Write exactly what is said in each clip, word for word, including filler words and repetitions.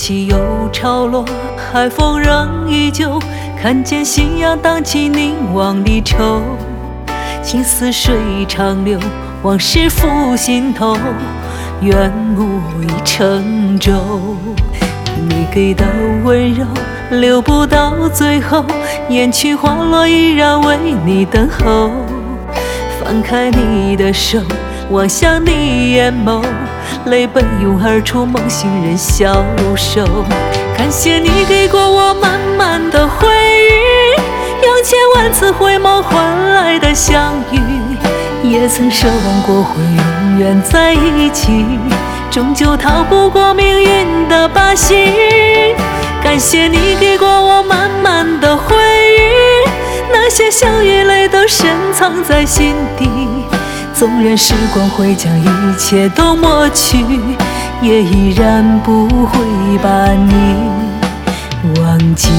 起又潮落，海风仍依旧，看见夕阳荡起凝望离愁。情似水长流，往事浮心头，愿无意成舟。你给的温柔留不到最后，雁去花落依然为你等候。翻开你的手，望向你眼眸，泪奔涌而出，梦醒人消瘦。感谢你给过我满满的回忆，用千万次回眸换来的相遇。也曾奢望过会永远在一起，终究逃不过命运的把戏。感谢你给过我满满的回忆，那些笑与泪都深藏在心底。纵然时光会将一切都抹去，也依然不会把你忘记。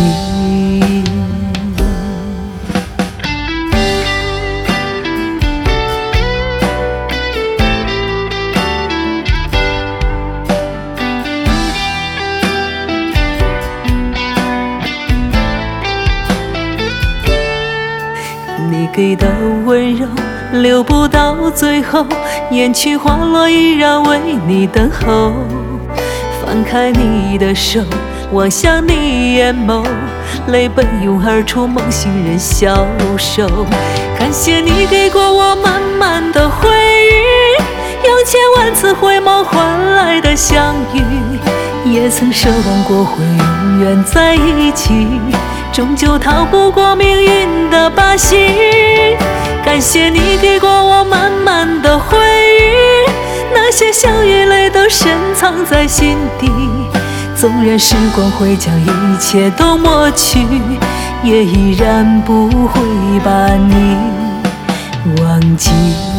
你给的温柔留不到最后，雁去花落依然为你等候。翻开你的手，望向你眼眸，泪奔涌而出，梦醒人消瘦。感谢你给过我满满的回忆，用千万次回眸换来的相遇。也曾奢望过会永远在一起，终究逃不过命运的把戏。感谢你给过我满满的回忆，那些笑与泪都深藏在心底。纵然时光会将一切都抹去，也依然不会把你忘记。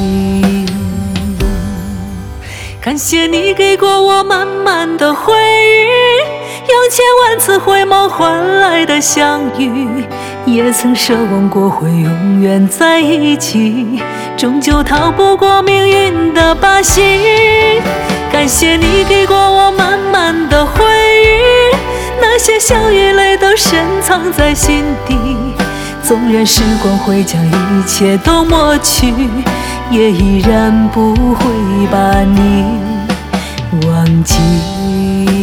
感谢你给过我满满的回忆，用千万次回眸换来的相遇。也曾奢望过会永远在一起，终究逃不过命运的把戏。感谢你给过我满满的回忆，那些笑与泪都深藏在心底。纵然时光会将一切都抹去，也依然不会把你忘记。